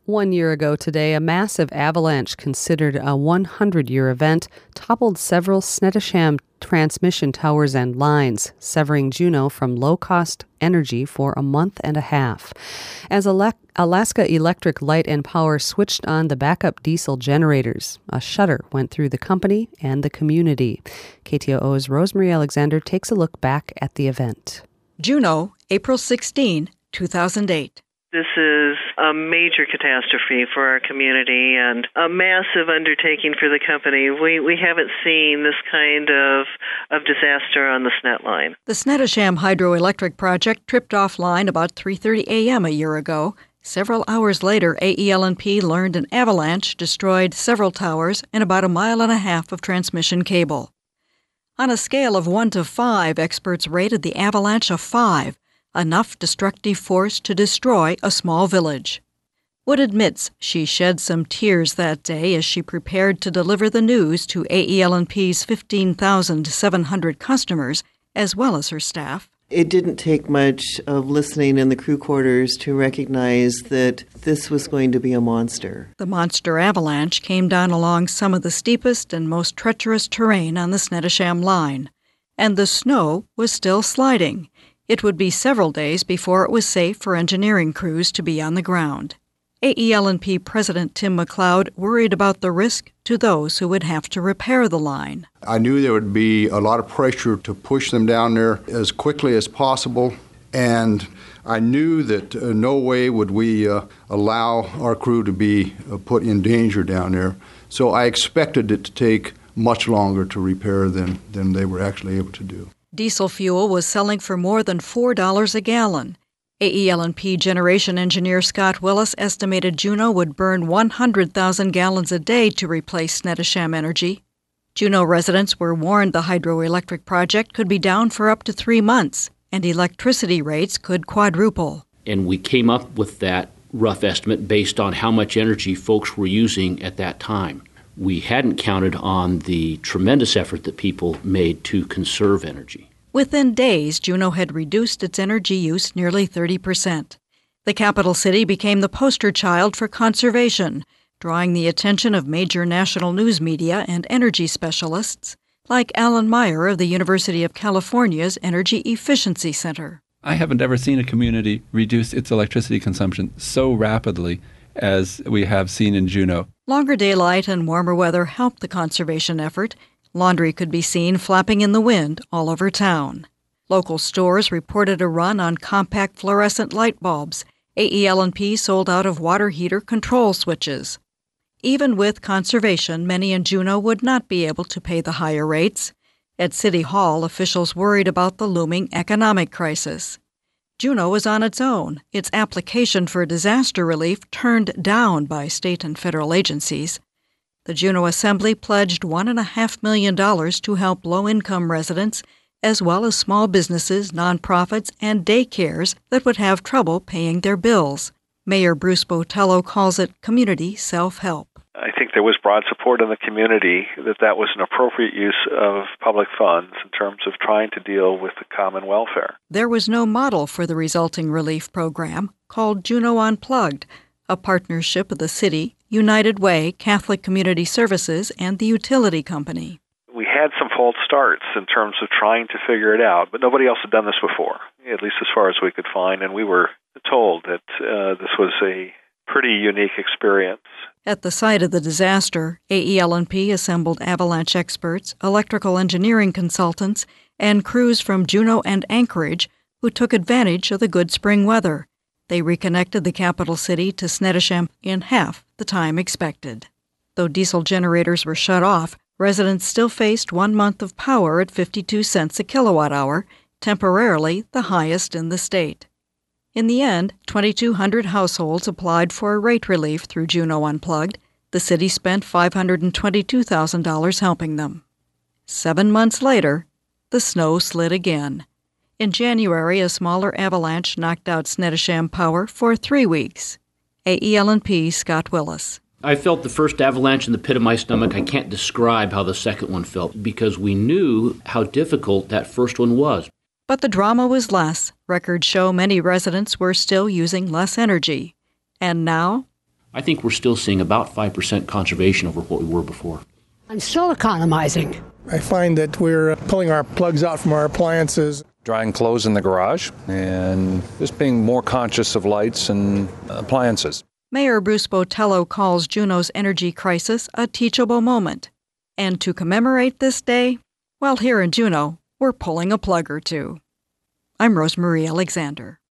1 year ago today, a massive avalanche considered a 100-year event toppled several Snettisham transmission towers and lines, severing Juneau from low-cost energy for a month and a half. As Alaska Electric Light and Power switched on the backup diesel generators, a shudder went through the company and the community. KTOO's Rosemary Alexander takes a look back at the event. Juneau, April 16, 2008. This is a major catastrophe for our community and a massive undertaking for the company. We haven't seen this kind of disaster on the Snett line. The Snettisham hydroelectric project tripped offline about 3:30 a.m. a year ago. Several hours later, AEL&P learned an avalanche destroyed several towers and about 1.5 miles of transmission cable. On a scale of 1 to 5, experts rated the avalanche a 5. Enough destructive force to destroy a small village. Wood admits she shed some tears that day as she prepared to deliver the news to AEL&P's 15,700 customers, as well as her staff. It didn't take much of listening in the crew quarters to recognize that this was going to be a monster. The monster avalanche came down along some of the steepest and most treacherous terrain on the Snettisham line, and the snow was still sliding. It would be several days before it was safe for engineering crews to be on the ground. AEL&P President Tim McLeod worried about the risk to those who would have to repair the line. I knew there would be a lot of pressure to push them down there as quickly as possible, and I knew that no way would we allow our crew to be put in danger down there. So I expected it to take much longer to repair than they were actually able to do. Diesel fuel was selling for more than $4 a gallon. AEL&P generation engineer Scott Willis estimated Juneau would burn 100,000 gallons a day to replace Snettisham Energy. Juneau residents were warned the hydroelectric project could be down for up to 3 months, and electricity rates could quadruple. And we came up with that rough estimate based on how much energy folks were using at that time. We hadn't counted on the tremendous effort that people made to conserve energy. Within days, Juneau had reduced its energy use nearly 30%. The capital city became the poster child for conservation, drawing the attention of major national news media and energy specialists, like Alan Meyer of the University of California's Energy Efficiency Center. I haven't ever seen a community reduce its electricity consumption so rapidly as we have seen in Juneau. Longer daylight and warmer weather helped the conservation effort. Laundry could be seen flapping in the wind all over town. Local stores reported a run on compact fluorescent light bulbs. AEL&P sold out of water heater control switches. Even with conservation, many in Juneau would not be able to pay the higher rates. At City Hall, officials worried about the looming economic crisis. Juneau was on its own, its application for disaster relief turned down by state and federal agencies. The Juneau Assembly pledged $1.5 million to help low-income residents, as well as small businesses, nonprofits, and daycares that would have trouble paying their bills. Mayor Bruce Botello calls it community self-help. I think there was broad support in the community that was an appropriate use of public funds in terms of trying to deal with the common welfare. There was no model for the resulting relief program, called Juneau Unplugged, a partnership of the city, United Way, Catholic Community Services, and the utility company. We had some false starts in terms of trying to figure it out, but nobody else had done this before, at least as far as we could find, and we were told that this was a pretty unique experience. At the site of the disaster, AEL&P assembled avalanche experts, electrical engineering consultants, and crews from Juneau and Anchorage who took advantage of the good spring weather. They reconnected the capital city to Snettisham in half the time expected. Though diesel generators were shut off, residents still faced 1 month of power at 52 cents a kilowatt-hour, temporarily the highest in the state. In the end, 2,200 households applied for rate relief through Juneau Unplugged. The city spent $522,000 helping them. 7 months later, the snow slid again. In January, a smaller avalanche knocked out Snettisham power for 3 weeks. AEL&P Scott Willis. I felt the first avalanche in the pit of my stomach. I can't describe how the second one felt because we knew how difficult that first one was. But the drama was less. Records show many residents were still using less energy. And now? I think we're still seeing about 5% conservation over what we were before. I'm still economizing. I find that we're pulling our plugs out from our appliances. Drying clothes in the garage and just being more conscious of lights and appliances. Mayor Bruce Botello calls Juneau's energy crisis a teachable moment. And to commemorate this day, well, here in Juneau, we're pulling a plug or two. I'm Rosemarie Alexander.